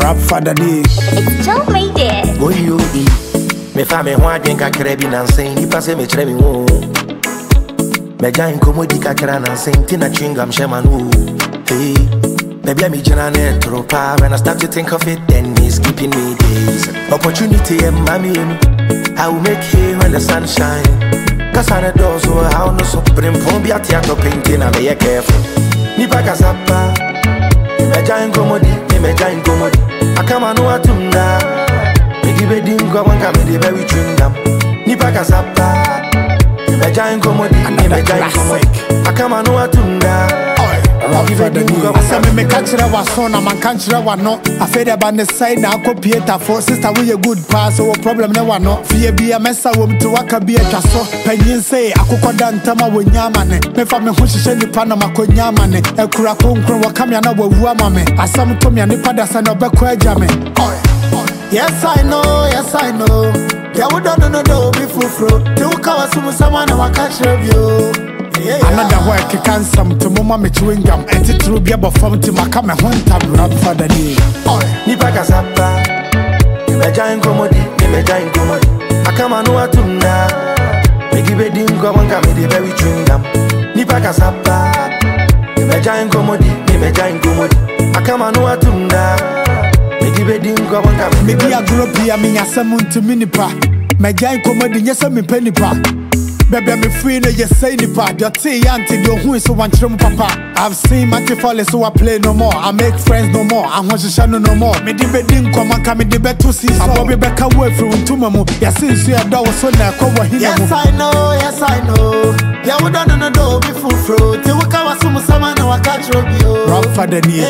Rap father day. It's Joe made it. Go you eat. Me fa me ho adwen kakra bi nan sen nipa se me kire me wo. Me jan komodi kakra nan sen tina chingam shema no. Hey, baby I'm jina na tropa. When I start to think of it, then it's keeping me days. Opportunity and mommy, I will make hay when the sun shine. Cause I know so how no so brim pon bi atiato painting and be careful. Nipa kasapa. Me jan komodi, me jan komodi. Akama no atunda. Me give a dingo one come the very chingam. Nipa kasapa. Me jan komodi, me jan komodi. Akama no atunda. I said, me catch a was son, I'm a country one no. I fed about the side now, copy it for sister with a good pass, so problem no one no. Fear be a mess, I want to walk a beer chasso. Penny say, I could done Tama with Yamane. Me from me who she send the Panama Yamane. A crackon crow, come here now with Wamame. I some to me and the padas and a backward jamming. Yes, I know, yes, I know. Yeah, we don't know, be full. Two cows, someone, I catch you. Another work you can some to mama me chewing gum and it will be about from to my come and one time rap for the day. Nipa kasapa, me jan komodi, me jan komodi. Akama no atunda, me give a dingo one come the very chewing gum. Nipa kasapa, me jan komodi, me jan komodi. Akama no atunda, me give a dingo one come. Me be a group here, me a summon to minipa. Me jan komodi, yes, I'm penny pa. Baby, I'm free, no, you say the part. Your tea, auntie, your who is so one trim, papa. I've seen Matty Foley, so I play no more. I make friends no more. I want to channel no more. Me did didn't come and come in the bed to see. I'm Bobby back away from Tumamu. Yes, since you are done, so now cover him. Yes, I know, yes, I know. Yeah, we don't know, be full fruit. Till we come as soon as someone know I catch you. Rock for the knee.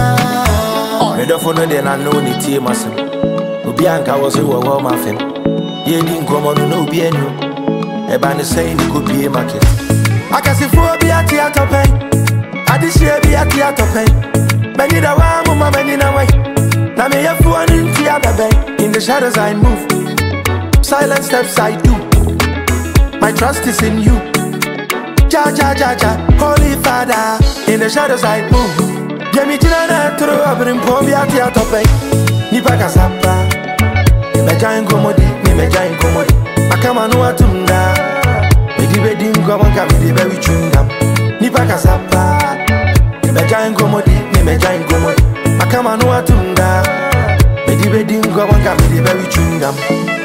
Oh, I don't know, then I know the team myself. Bianca was a warm muffin. You didn't come on, no, be any. Ebani say ni could be a market. I can see for be at theater pay. I this year be at theater pay. Many the one woman many in a way. Now me a phone in theater bay. In the shadows I move. Silent steps I do. My trust is in you. Ja ja ja ja. Holy Father. In the shadows I move. Yeah me jina na throw up in po be at theater pay. Nipa kasapa. Me jan komodi, me jan komodi. Akama no atunda. Me give a dingo one come the very chungam. Nipa kasapa. Me jan komodi, me jan komodi. Akama no atunda. Me give a dingo one come the very chungam.